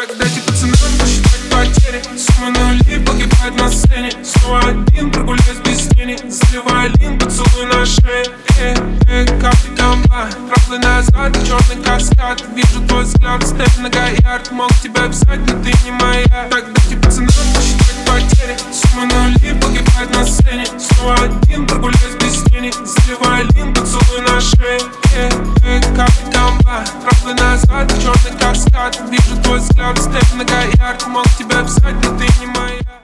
Так дайте пацанам посчитать потери. Суммы нули погибает на сцене. Снова один, прогуляюсь без тени. Заливаю лин, поцелуй на шее. Капли камба, траблы назад, черный каскад. Вижу твой взгляд, степь на Гоярд. Мог тебя взять, но ты не моя. Так дайте пацанам посчитать потери. Суммы нули погибает на сцене. Снова один, прогуляюсь без тени. Заливаю лин, поцелуй на шее. Капли камба, траблы назад, черный каскад. Вижу твой взгляд, степь на Гоярд. Мог тебя взять, но ты не моя.